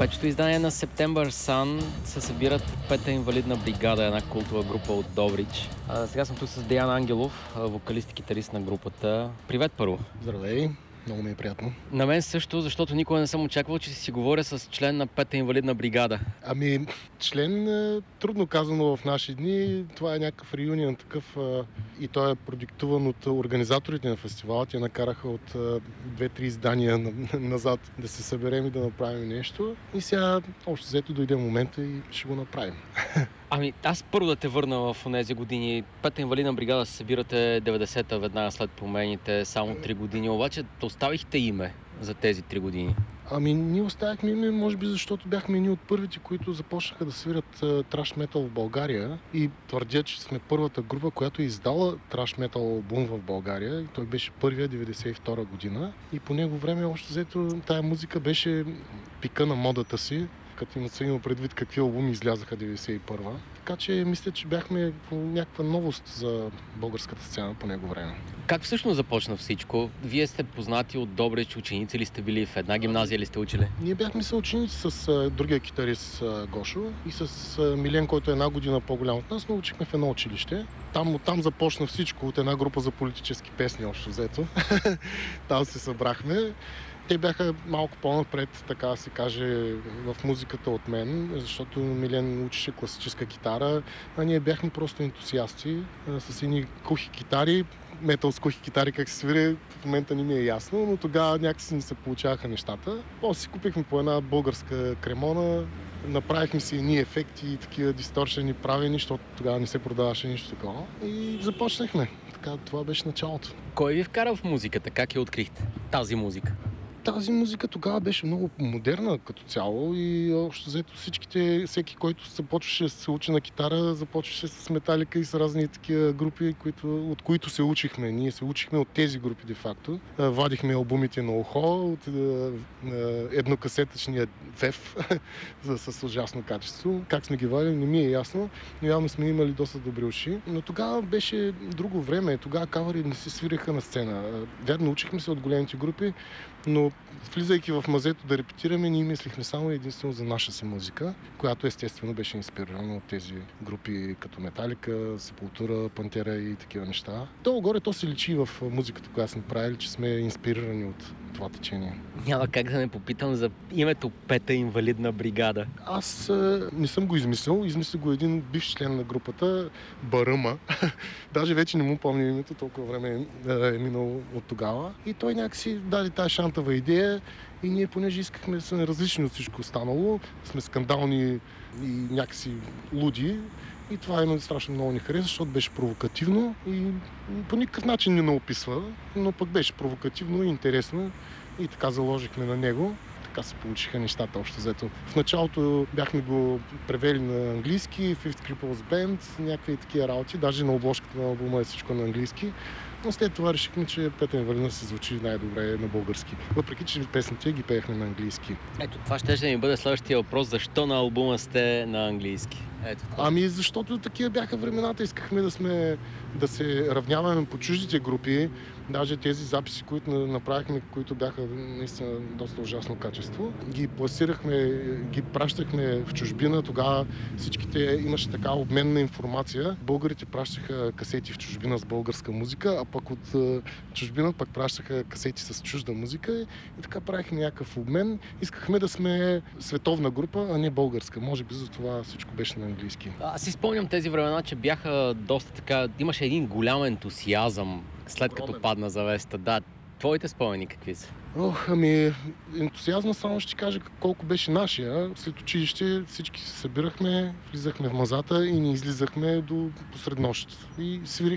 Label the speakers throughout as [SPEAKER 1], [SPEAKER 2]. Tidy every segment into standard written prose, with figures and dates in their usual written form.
[SPEAKER 1] петото издание на September Sun се събират Пета инвалидна бригада, една култова група от Добрич. Сега съм тук с Деян Ангелов, вокалист и китарист на групата. Привет, първо!
[SPEAKER 2] Здравей! Много ми е приятно.
[SPEAKER 1] На мен също, защото никога не съм очаквал, че си говоря с член на Пета инвалидна бригада.
[SPEAKER 2] Ами, член трудно казано в наши дни. Това е някакъв реюнион такъв и той е продиктуван от организаторите на фестивала. Те накараха от 2-3 издания назад да се съберем и да направим нещо. И сега общо взето дойде момента и ще го направим.
[SPEAKER 1] Ами, аз първо да те върна в тези години. Пета инвалидна бригада се събирате 90-та, веднага след промените, само 3 години. Обаче оставихте име за тези 3 години.
[SPEAKER 2] Ами, ние оставихме име, може би защото бяхме едни от първите, които започнаха да свирят траш метал в България и твърдя, че сме първата група, която е издала траш метал албум в България. И той беше първия 92 година и по него време още взето тая музика беше пика на модата си, като има предвид какви албуми излязаха 91-а. Така че мисля, че бяхме някаква новост за българската сцена по него време.
[SPEAKER 1] Как всъщност започна всичко? Вие сте познати от Добрич, ученици ли сте били, в една гимназия ли сте учили?
[SPEAKER 2] Ние бяхме съученици с другия китарист Гошо и с Милен, който е една година по-голям от нас, но учихме в едно училище. Оттам започна всичко, от една група за политически песни общо взето. Там се събрахме. Те бяха малко по-напред, така да се каже, в музиката от мен, защото Милен учеше класическа китара, а ние бяхме просто ентусиасти с едни кухи китари. Метал с кухи китари как се свири, в момента не ми е ясно, но тогава някакси ни се получаваха нещата. После си купихме по една българска кремона, направихме си едни ефекти и такива дисторшени правени, защото тогава не се продаваше нищо такова. И започнахме. Така, това беше началото.
[SPEAKER 1] Кой ви вкара в музиката? Как я открихте? Тази музика?
[SPEAKER 2] Тази музика тогава беше много модерна като цяло и общо взето всеки, който започваше да се учи на китара, започваше с Металика и с разни такива групи, от които се учихме. Ние се учихме от тези групи де-факто. Вадихме албумите на ухо от еднокасетъчния ВЕФ с ужасно качество. Как сме ги вадили, не ми е ясно, но явно сме имали доста добри уши. Но тогава беше друго време. Тогава кавъри не се свиреха на сцена. Вярно, учихме се от големите групи, но влизайки в мазето да репетираме, ние мислихме само единствено за наша си музика, която естествено беше инспирирана от тези групи като Металика, Сепултура, Пантера и такива неща. Долу-горе то се личи в музиката, която сме правили, че сме инспирирани от това течение.
[SPEAKER 1] Няма как да не попитам за името Пета инвалидна бригада.
[SPEAKER 2] Аз не съм го измислил. Измисли го един бивш член на групата, Баръма. Даже вече не му помня името, толкова време е минало от тогава. И той някакси даде тази шантава идея и ние, понеже искахме да сме различни от всичко останало, сме скандални и някакси луди. И това именно страшно много ни хареса, защото беше провокативно и по никакъв начин не ме описва, но пък беше провокативно и интересно и така заложихме на него. Така се получиха нещата общо взето. В началото бяхме го превели на английски, Fifth Cripples Band, някакви такива работи, даже на обложката на албума е всичко на английски. Но след това решихме, че Пета инвалидна се звучи най-добре на български. Въпреки че песните ги пеехме на английски.
[SPEAKER 1] Ето, това ще ми бъде следващия въпрос. Защо на албума сте на английски? Ето.
[SPEAKER 2] Ами защото такива бяха времената. Искахме да се равняваме по чуждите групи. Даже тези записи, които направихме, които бяха наистина доста ужасно качество, ги пласирахме, ги пращахме в чужбина. Тогава всичките имаше така обмен на информация. Българите пращаха касети в чужбина с българска музика, а пък от чужбина пък пращаха касети с чужда музика и така правихме някакъв обмен. Искахме да сме световна група, а не българска. Може би за това всичко беше на английски.
[SPEAKER 1] Аз си спомням тези времена, че бяха доста така... Имаше един голям ентусиазъм след като падна завеста. Да, твоите спомени какви са?
[SPEAKER 2] Ами, ентусиазма само ще кажа колко беше нашия. След училище всички се събирахме, влизахме в мазата и ни излизахме до посред нощ. И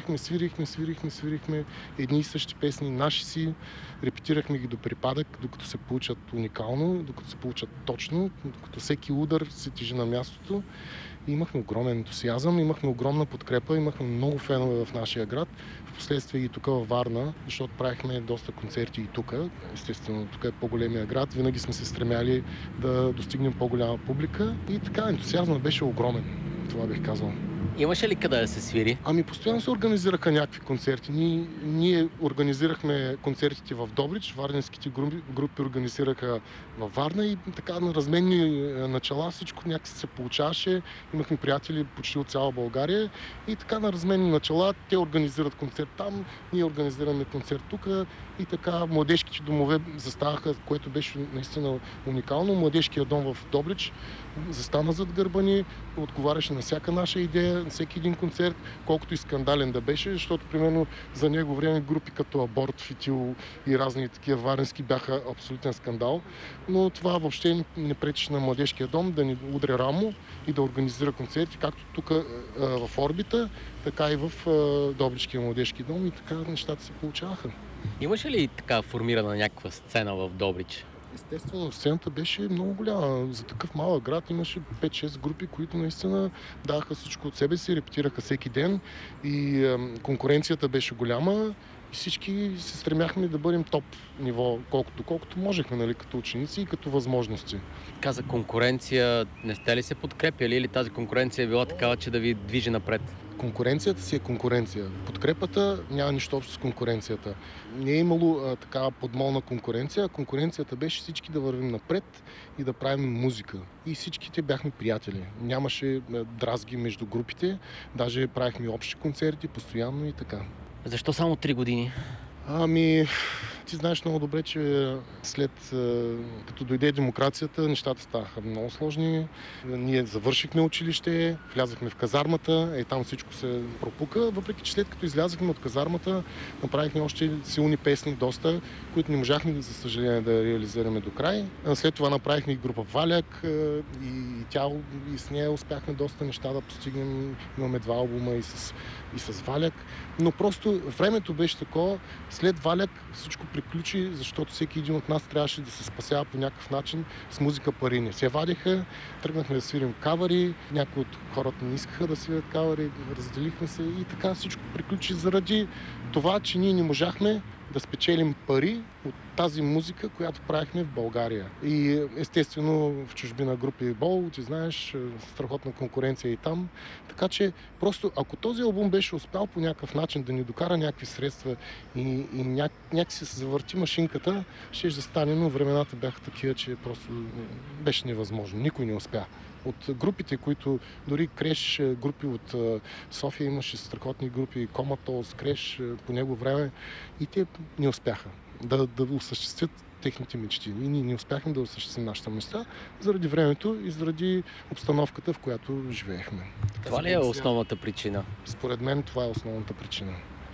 [SPEAKER 2] свирихме едни и същи песни, наши си, репетирахме ги до припадък, докато се получат уникално, докато се получат точно, докато всеки удар се тежи на мястото. И имахме огромен ентусиазъм, имахме огромна подкрепа, имахме много фенове в нашия град. Впоследствие и тук във Варна, защото правихме доста концерти и тук. Естествено, тук е по-големия град. Винаги сме се стремяли да достигнем по-голяма публика. И така, ентусиазмът беше огромен. Това бих казал.
[SPEAKER 1] Имаше ли къде да се свири?
[SPEAKER 2] Ами постоянно се организираха някакви концерти. Ние организирахме концертите в Добрич, варненските групи организираха във Варна и така на разменни начала всичко някакси се получаваше. Имахме приятели почти от цяла България и така на разменни начала те организират концерт там, ние организираме концерт тук и така младежките домове заставаха, което беше наистина уникално. Младежкият дом в Добрич застана зад гърба ни, отговаряше на всяка наша идея, на всеки един концерт, колкото и скандален да беше, защото примерно за него време групи като Аборт, Фитил и разни такива варенски бяха абсолютен скандал, но това въобще не пречеше на младежкия дом да ни удря рамо и да организира концерти, както тук в Орбита, така и в Добричкия младежки дом и така нещата се получаваха.
[SPEAKER 1] Имаше ли така формирана някаква сцена в Добрич?
[SPEAKER 2] Естествено, сцената беше много голяма. За такъв малък град имаше 5-6 групи, които наистина даваха всичко от себе си, репетираха всеки ден и конкуренцията беше голяма и всички се стремяхме да бъдем топ ниво, колкото можехме, нали, като ученици и като възможности.
[SPEAKER 1] Каза конкуренция, не сте ли се подкрепяли или тази конкуренция е била такава, че да ви движи напред?
[SPEAKER 2] Конкуренцията си е конкуренция. Подкрепата няма нищо общо с конкуренцията. Не е имало такава подмолна конкуренция. Конкуренцията беше всички да вървим напред и да правим музика. И всичките бяхме приятели. Нямаше дразги между групите. Даже правихме общи концерти постоянно и така.
[SPEAKER 1] Защо само 3 години?
[SPEAKER 2] Ами, ти знаеш много добре, че след като дойде демокрацията, нещата ставаха много сложни. Ние завършихме училище, влязахме в казармата, там всичко се пропука, въпреки че след като излязахме от казармата, направихме още силни песни доста, които не можахме, за съжаление, да реализираме до край. След това направихме и група Валяк и с нея успяхме доста неща да постигнем. Имаме 2 албума и с Валяк. Но просто времето беше такова. След Валяк всичко приключи, защото всеки един от нас трябваше да се спасява по някакъв начин. С музика пари не се вадиха. Тръгнахме да свирим кавари. Някои от хората не искаха да свирят кавари. Разделихме се и така всичко приключи заради това, че ние не можахме да спечелим пари от тази музика, която правихме в България. И естествено в чужбина групи Бол, ти знаеш, страхотна конкуренция и там. Така че просто ако този албум беше успял по някакъв начин да ни докара някакви средства и някакси се завърти машинката, ще да стане, но времената бяха такива, че просто беше невъзможно. Никой не успя. От групите, които дори Креш, групи от София имаше страхотни групи, Коматоз, Креш по него време и те не успяха да осъществят техните мечти. И ние не успяхме да осъществим нашата мечта заради времето и заради обстановката, в която живеехме.
[SPEAKER 1] Това ли е основната причина?
[SPEAKER 2] Според мен това е основната причина.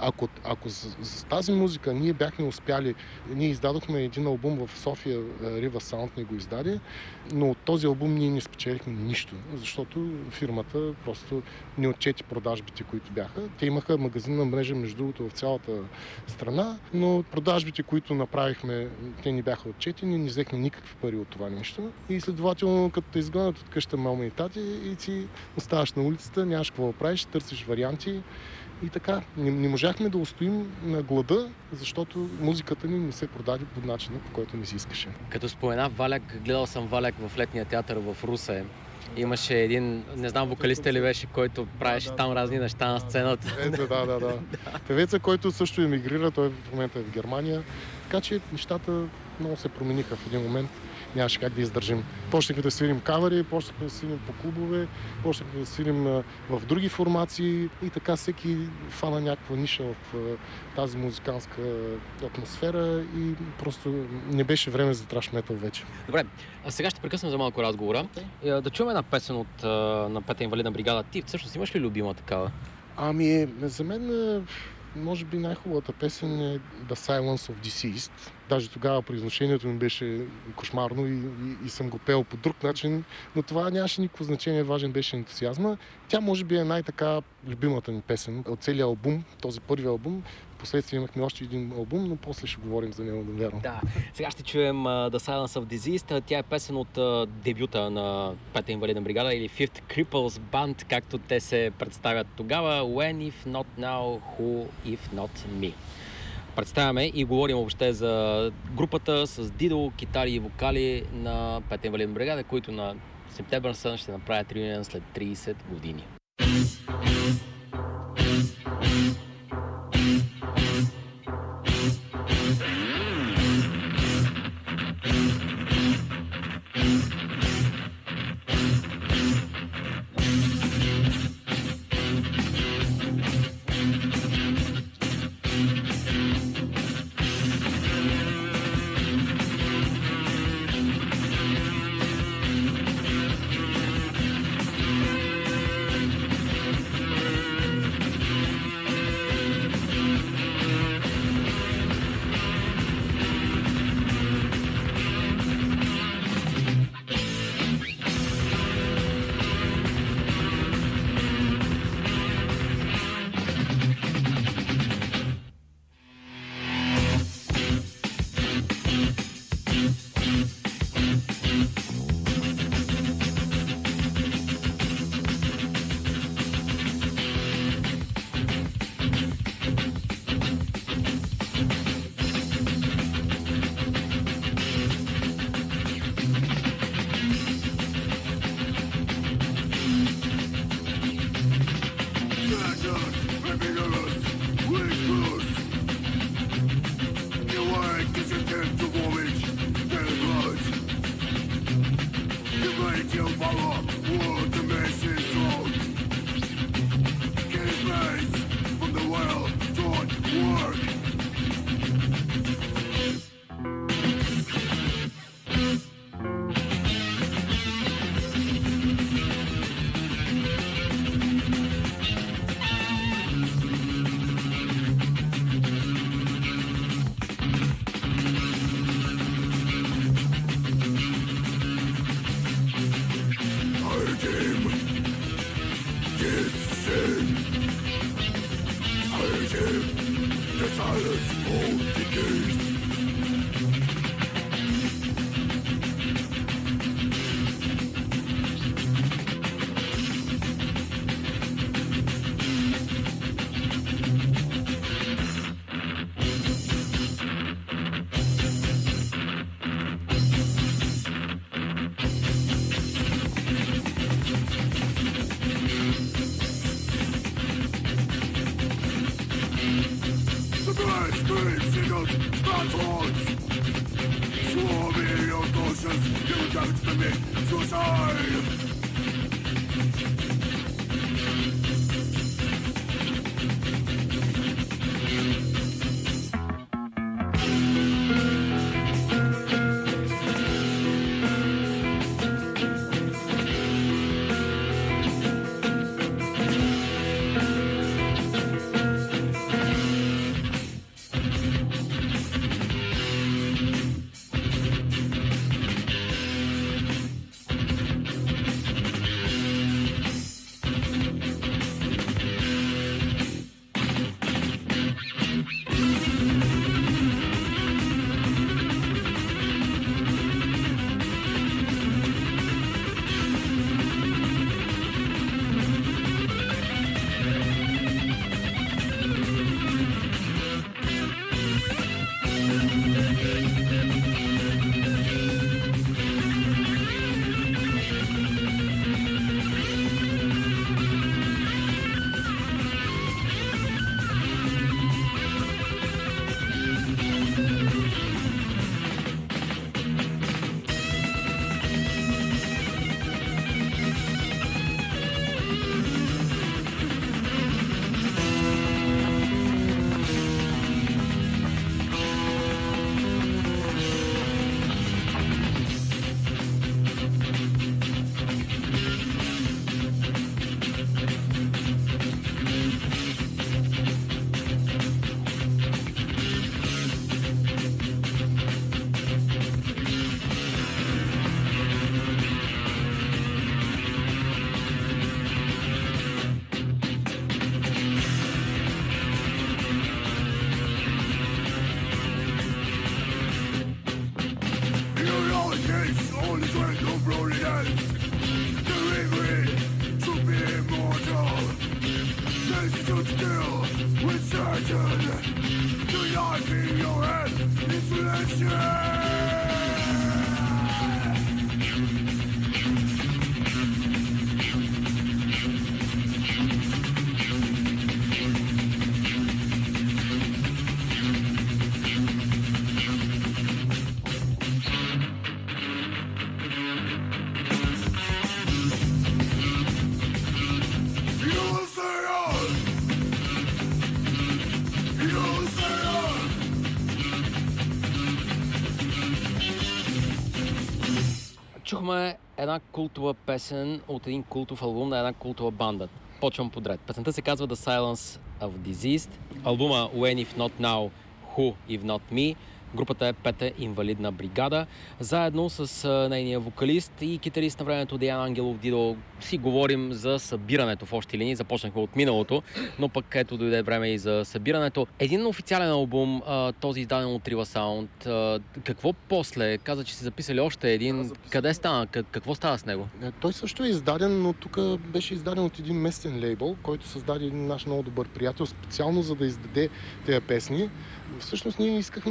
[SPEAKER 2] Ако с тази музика ние бяхме успяли, ние издадохме един албум в София, Riva Sound ни го издаде, но от този албум ние не спечелихме нищо, защото фирмата просто не отчети продажбите, които бяха. Те имаха магазинна мрежа, между другото, в цялата страна, но продажбите, които направихме, те не бяха отчетени, не взехме никакви пари от това нещо. И следователно, като те изгонят от къща мама и тати и ти оставаш на улицата, нямаш какво да правиш, търсиш варианти. И така, не можахме да устоим на глада, защото музиката ни не се продаде по начина, по който не си искаше.
[SPEAKER 1] Като спомена Валяк, гледал съм Валяк в летния театър в Русе. Имаше един, не знам вокалиста ли беше, който правеше там разни неща на сцената.
[SPEAKER 2] Да. Певеца, който също емигрира, той в момента е в Германия. Така че нещата много се промениха в един момент. Нямаше как да издържим. Почнахме да свирим кавари, почнахме да свирим по клубове, почнахме да свирим в други формации и така всеки фана някаква ниша в тази музиканска атмосфера и просто не беше време за траш метал вече.
[SPEAKER 1] Добре, а сега ще прекъснем за малко разговора. Да чуем една песен от на Пета инвалидна бригада. Ти всъщност имаш ли любима такава?
[SPEAKER 2] Ами, за мен може би най-хубавата песен е The Silence of Deceased. Даже тогава произношението ми беше кошмарно и съм го пел по друг начин, но това нямаше никакво значение, важен беше ентусиазма. Тя може би е най-така любимата ни песен от целия албум, този първи албум. Впоследствие имахме още един албум, но после ще говорим за него, вярно.
[SPEAKER 1] Да, сега ще чуем The Silence of Disease. Тя е песен от дебюта на Пета инвалидна бригада или Fifth Cripples Band, както те се представят тогава. When if not now, who if not me. Представяме и говорим въобще за групата с Дидо, китари и вокали на Пета инвалидна бригада, които на Септемвър Сън ще направят реюнион след 30 години. Чухме една култова песен от един култов албум на една култова банда. Почвам подред. Песента се казва The Silence of Diseased. Албума When If Not Now, Who If Not Me. Групата е Пета инвалидна бригада. Заедно с нейния вокалист и китарист на времето Деян Ангелов Дидо си говорим за събирането в общи линии. Започнахме от миналото, но пък ето дойде време и за събирането. Един официален албум, този издаден от Riva Sound. Какво после? Каза, че си записали още един. Къде стана? Какво става с него?
[SPEAKER 2] Той също е издаден, но тук беше издаден от един местен лейбъл, който създаде един наш много добър приятел, специално за да издаде тези песни. Всъщност ние искахме пак да го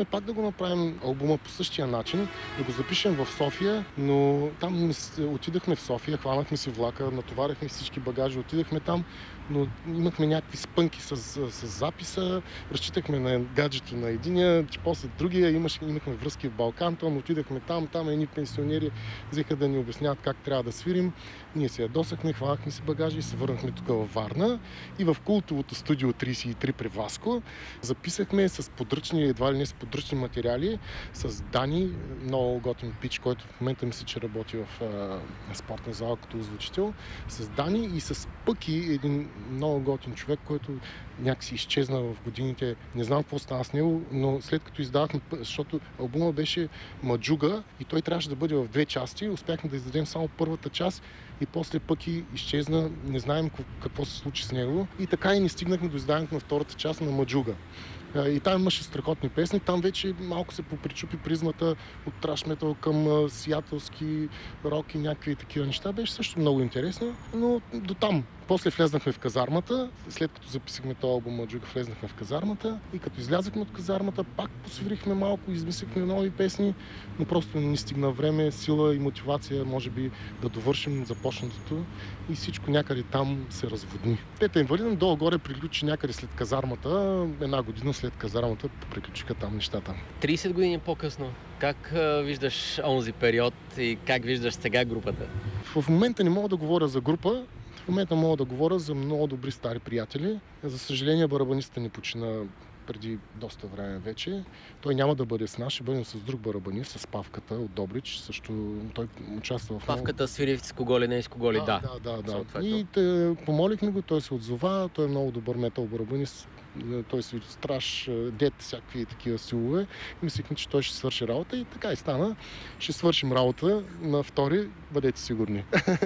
[SPEAKER 2] направим албума по същия начин, да го запишем в София, но там отидахме в София, хванахме си влака, натоварихме всички багажи, отидахме там, но имахме някакви спънки с записа, разчитахме на гаджето на единия, че после другия, имахме връзки в Балкантон, отидахме там едни пенсионери взеха да ни обясняват как трябва да свирим. Ние се ядосахме, хванахме си багажи и се върнахме тук във Варна. И в култовото студио 33 при Васко записахме с подръчни, едва ли не с подръчни материали, с Дани, много готин пич, който в момента мисля, че работи в спортна зала като озвучител, с Дани и с Пъки, един много готин човек, който някакси изчезна в годините. Не знам какво стана с него, но след като издавахме, защото албума беше Маджуга и той трябваше да бъде в две части, успяхме да издадем само първата част и после Пъки изчезна, не знаем какво се случи с него и така и не стигнахме до издаването на втората част на Маджуга. И там имаше страхотни песни. Там вече малко се попричупи призмата от траш метал към сиатълски рок и някакви такива неща. Беше също много интересно, но до там. После влезнахме в казармата. След като записахме този албум Маджуга, влезнахме в казармата и като излязахме от казармата, пак посвирихме малко, измислихме нови песни, но просто не ни стигна време, сила и мотивация, може би да довършим започнатото и всичко някъде там се разводни. Пета инвалиден долу-горе приключи някъде след казармата, една година след казармата приключиха там нещата.
[SPEAKER 1] 30 години по-късно, как виждаш онзи период и как виждаш сега групата?
[SPEAKER 2] В момента не мога да говоря за група, в момента мога да говоря за много добри стари приятели. За съжаление, барабанистът ни почина преди доста време вече. Той няма да бъде с нас, ще бъдем с друг барабанист, с Павката от Добрич. Също той участва в...
[SPEAKER 1] Павката свири с кого ли, не с кого ли, да.
[SPEAKER 2] Да. И помолихме го, той се отзова, той е много добър метал барабанист. Той си страш, дет, всякакви такива силове. Мислихме, че той ще свърши работа и така и стана. Ще свършим работа на втори, бъдете сигурни.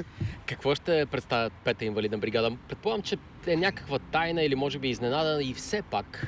[SPEAKER 1] Какво ще представят Пета инвалидна бригада? Предполагам, че е някаква тайна или може би изненада и все пак.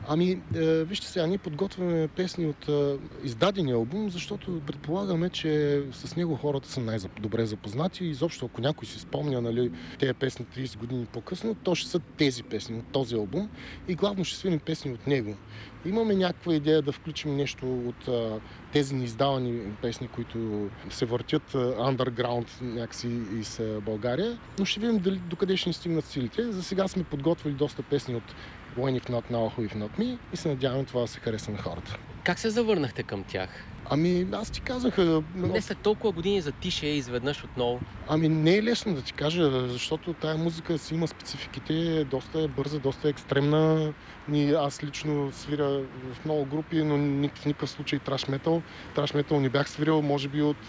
[SPEAKER 2] Вижте сега, ние подготвяме песни от издадения албум, защото предполагаме, че с него хората са най-добре запознати и изобщо, ако някой си спомня, нали, тези песни 30 години по-късно, то ще са тези песни от този албум и главно ще свирим песни от него. Имаме някаква идея да включим нещо от тези неиздавани песни, които се въртят underground някакси из България, но ще видим докъде ще ни стигнат силите. За сега сме подготвили доста песни от When If Not Now, Who If Not Me и се надяваме това да се хареса на хората.
[SPEAKER 1] Как се завърнахте към тях?
[SPEAKER 2] Аз ти казах...
[SPEAKER 1] Не след толкова години затише изведнъж отново.
[SPEAKER 2] Не е лесно да ти кажа, защото тая музика си има спецификите, доста е бърза, доста е екстремна. Аз лично свиря в много групи, но в никакъв случай траш метал. Траш метал не бях свирил, може би от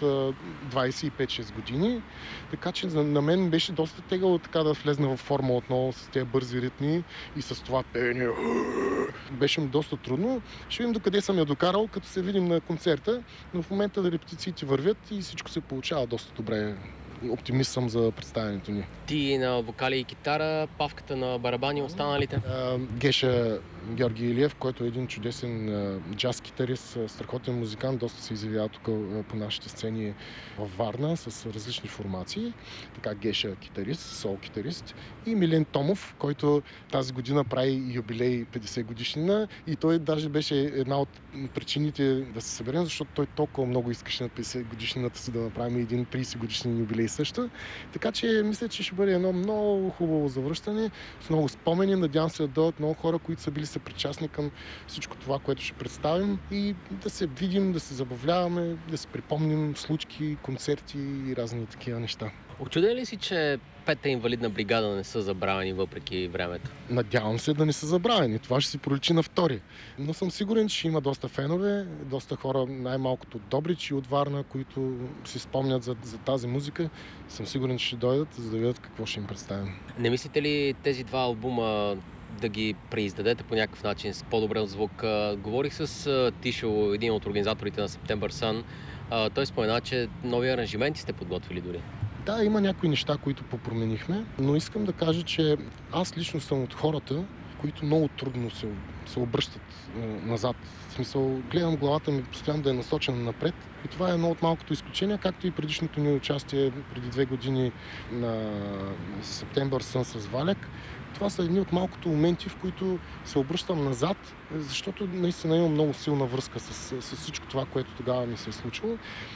[SPEAKER 2] 25-6 години. Така че на мен беше доста тегаво така да влезна в форма отново с тези бързи ритми и с това пеене. Беше ми доста трудно. Ще видим докъде съм я докарал, като се видим на концерта, но в момента репетициите вървят и всичко се получава доста добре. Оптимист съм за представянето ни.
[SPEAKER 1] Ти на вокали и китара, Павката на барабани, останалите?
[SPEAKER 2] Геша Георги Илиев, който е един чудесен джаз китарист, страхотен музикант, доста се изявява тук по нашите сцени във Варна с различни формации. Така Геша китарист, сол китарист и Милен Томов, който тази година прави юбилей 50 годишнина и той даже беше една от причините да се съберем, защото той толкова много искаше на 50 годишнината си да направим един 30 годишен юбилей също. Така че мисля, че ще бъде едно много хубаво завръщане с много спомени. Надявам се да дойдат много хора, които са били съпричастни към всичко това, което ще представим и да се видим, да се забавляваме, да се припомним случки, концерти и разни такива неща.
[SPEAKER 1] Очуден ли си, че Пета инвалидна бригада не са забравени въпреки времето?
[SPEAKER 2] Надявам се да не са забравени. Това ще си проличи на втори. Но съм сигурен, че има доста фенове, доста хора, най-малкото от Добрич и от Варна, които си спомнят за тази музика. Съм сигурен, че ще дойдат, за да видят какво ще им представим.
[SPEAKER 1] Не мислите ли тези два албума да ги преиздадете по някакъв начин с по-добър звук? Говорих с Тишо, един от организаторите на September Sun. Той спомена, че нови аранжименти сте подготвили дори.
[SPEAKER 2] Да, има някои неща, които попроменихме, но искам да кажа, че аз лично съм от хората, които много трудно се обръщат назад. В смисъл, гледам главата ми постоянно да е насочена напред и това е едно от малкото изключения, както и предишното ни участие преди 2 години на Септембър сън с Валяк. Това са едни от малкото моменти, в които се обръщам назад, защото наистина имам много силна връзка с всичко това, което тогава ми се е случило.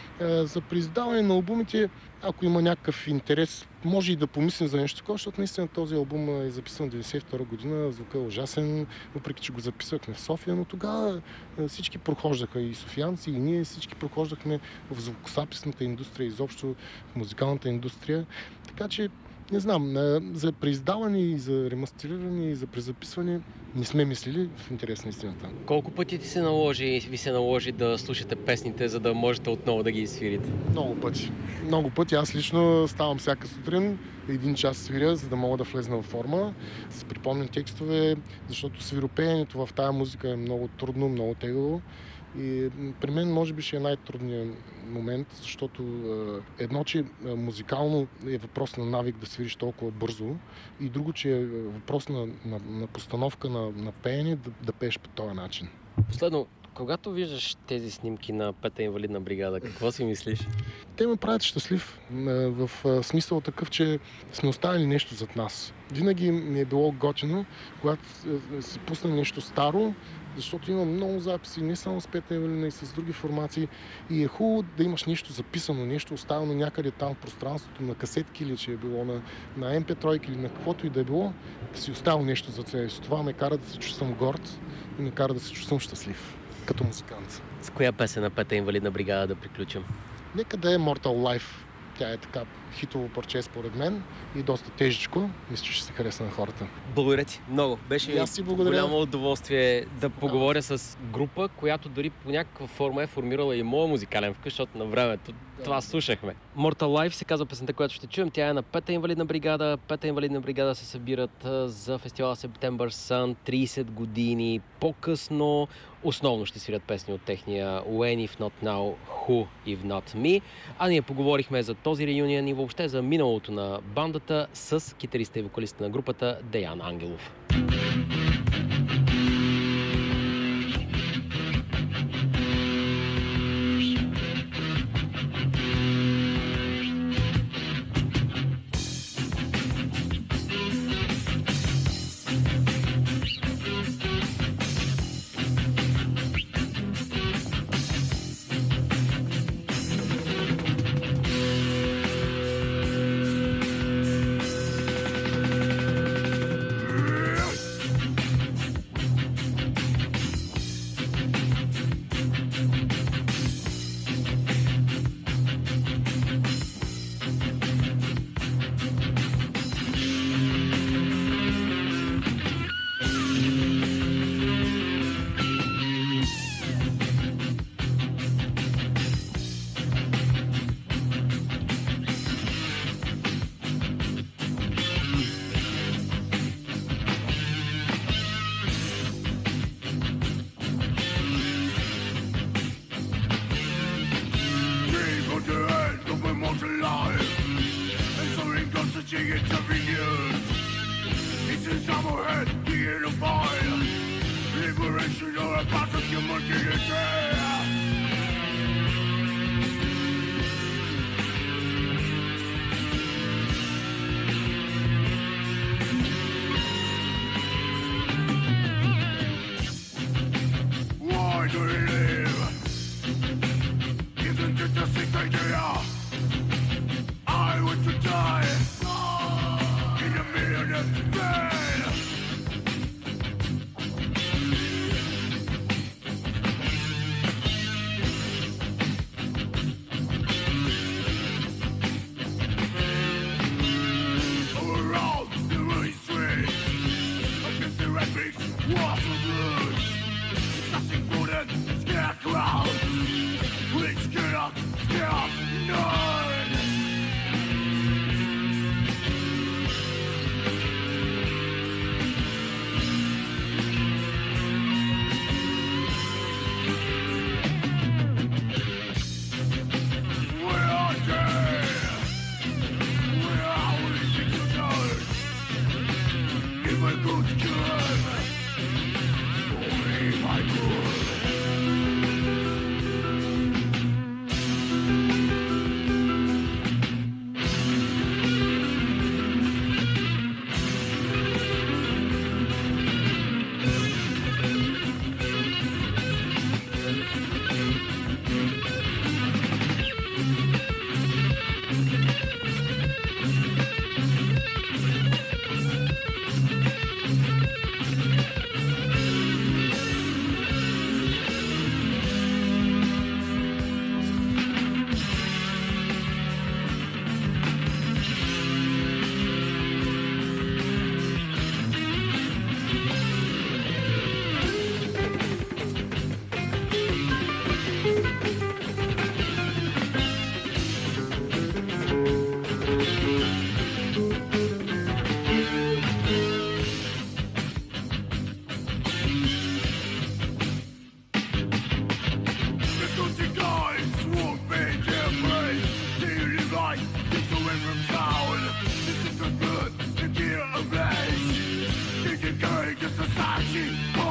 [SPEAKER 2] За преиздаване на албумите, ако има някакъв интерес, може и да помислим за нещо такова, защото наистина този албум е записан в 1992 година, звукът е ужасен, въпреки че го записахме в София, но тогава всички прохождаха, и софиянци, и ние всички прохождахме в звукозаписната индустрия, изобщо в музикалната индустрия. Така че не знам, за преиздаване и за ремастериране и за презаписване не сме мислили, в интерес на истината.
[SPEAKER 1] Колко пъти ви се наложи да слушате песните, за да можете отново да ги изсвирите?
[SPEAKER 2] Много пъти. Много пъти. Аз лично ставам всяка сутрин, 1 час свиря, за да мога да влезна в форма. Си припомням текстове, защото свиропеенето в тая музика е много трудно, много тегаво. И при мен може би ще е най-трудният момент, защото едно, че музикално е въпрос на навик да свириш толкова бързо, и друго, че е въпрос на постановка на пеене да пееш по този начин.
[SPEAKER 1] Последно, когато виждаш тези снимки на Пета инвалидна бригада, какво си мислиш?
[SPEAKER 2] Те ме правят щастлив, в смисъл такъв, че сме оставили нещо зад нас. Винаги ми е било готино, когато се пусне нещо старо, защото има много записи, не само с Пета инвалидна, и с други формации. И е хубаво да имаш нещо записано, нещо оставено някъде там в пространството, на касетки или че е било на MP3 или на каквото и да е било, да си оставил нещо за себе си. Това ме кара да се чувствам горд и ме кара да се чувствам щастлив като музикант.
[SPEAKER 1] С коя песен на Пета инвалидна бригада да приключим?
[SPEAKER 2] Нека да е Mortal Life. Тя е така хитово парче според мен и доста тежичко. Мисля, че ще се хареса на хората.
[SPEAKER 1] Благодаря ти много. Беше голямо удоволствие да поговоря с група, която дори по някаква форма е формирала и моя музикален вкус, защото на времето това слушахме. Mortal Life се казва песента, която ще чуем. Тя е на Пета инвалидна бригада. Пета инвалидна бригада се събират за фестивала September Sun 30 години по-късно. Основно ще свирят песни от техния When If Not Now, Who If Not Me. А ние поговорихме за този реюнион и въобще за миналото на бандата с китариста и вокалиста на групата Деян Ангелов.
[SPEAKER 3] Society